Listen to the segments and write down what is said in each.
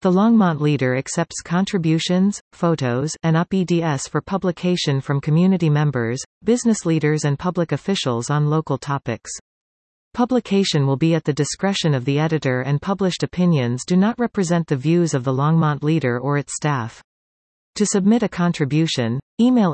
The Longmont Leader accepts contributions, photos, and op-eds for publication from community members, business leaders and public officials on local topics. Publication will be at the discretion of the editor, and published opinions do not represent the views of the Longmont Leader or its staff. To submit a contribution, email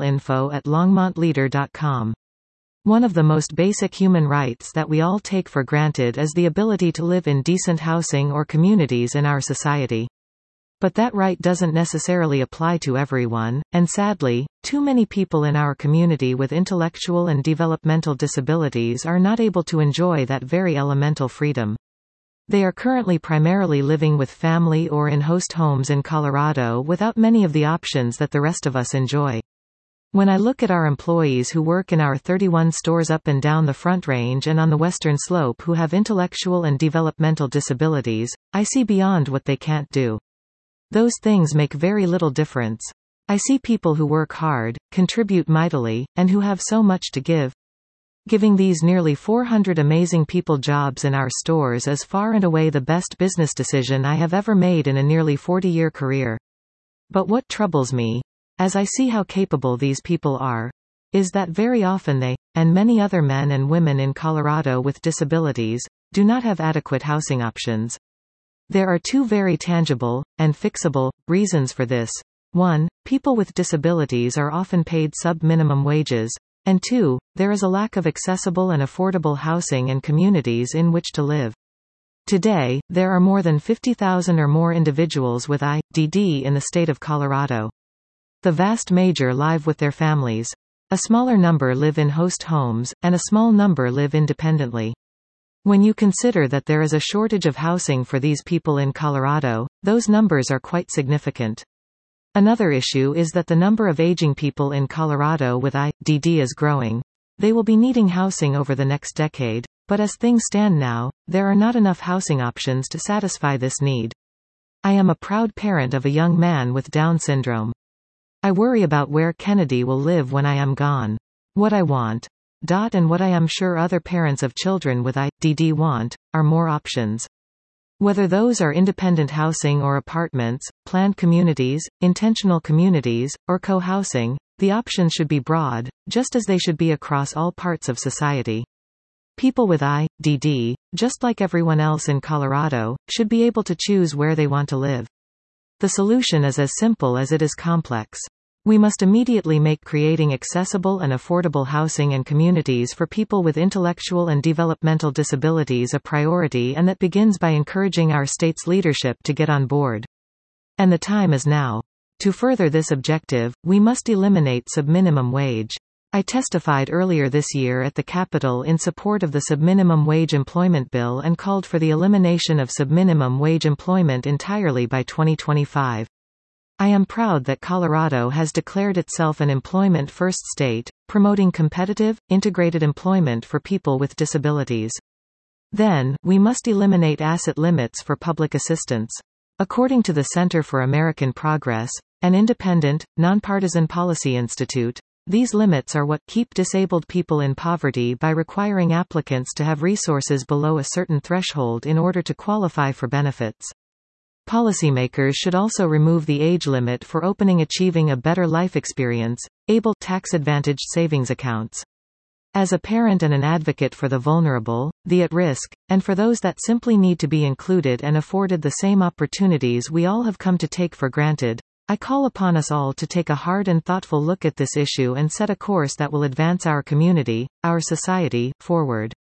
info@longmontleader.com. One of the most basic human rights that we all take for granted is the ability to live in decent housing or communities in our society. But that right doesn't necessarily apply to everyone, and sadly, too many people in our community with intellectual and developmental disabilities are not able to enjoy that very elemental freedom. They are currently primarily living with family or in host homes in Colorado without many of the options that the rest of us enjoy. When I look at our employees who work in our 31 stores up and down the Front Range and on the Western Slope who have intellectual and developmental disabilities, I see beyond what they can't do. Those things make very little difference. I see people who work hard, contribute mightily, and who have so much to give. Giving these nearly 400 amazing people jobs in our stores is far and away the best business decision I have ever made in a nearly 40-year career. But what troubles me, as I see how capable these people are, is that very often they, and many other men and women in Colorado with disabilities, do not have adequate housing options. There are two very tangible, and fixable, reasons for this. 1. People with disabilities are often paid sub-minimum wages, and 2. There is a lack of accessible and affordable housing and communities in which to live. Today, there are more than 50,000 or more individuals with IDD in the state of Colorado. The vast majority live with their families. A smaller number live in host homes, and a small number live independently. When you consider that there is a shortage of housing for these people in Colorado, those numbers are quite significant. Another issue is that the number of aging people in Colorado with IDD is growing. They will be needing housing over the next decade, but as things stand now, there are not enough housing options to satisfy this need. I am a proud parent of a young man with Down syndrome. I worry about where Kennedy will live when I am gone. What I want, and what I am sure other parents of children with IDD want, are more options. Whether those are independent housing or apartments, planned communities, intentional communities, or co-housing, the options should be broad, just as they should be across all parts of society. People with IDD, just like everyone else in Colorado, should be able to choose where they want to live. The solution is as simple as it is complex. We must immediately make creating accessible and affordable housing and communities for people with intellectual and developmental disabilities a priority, and that begins by encouraging our state's leadership to get on board. And the time is now. To further this objective, we must eliminate sub-minimum wage. I testified earlier this year at the Capitol in support of the Subminimum Wage Employment Bill and called for the elimination of subminimum wage employment entirely by 2025. I am proud that Colorado has declared itself an employment-first state, promoting competitive, integrated employment for people with disabilities. Then, we must eliminate asset limits for public assistance. According to the Center for American Progress, an independent, nonpartisan policy institute, these limits are what keep disabled people in poverty by requiring applicants to have resources below a certain threshold in order to qualify for benefits. Policymakers should also remove the age limit for opening Achieving a Better Life Experience, ABLE tax-advantaged savings accounts. As a parent and an advocate for the vulnerable, the at-risk, and for those that simply need to be included and afforded the same opportunities we all have come to take for granted, I call upon us all to take a hard and thoughtful look at this issue and set a course that will advance our community, our society, forward.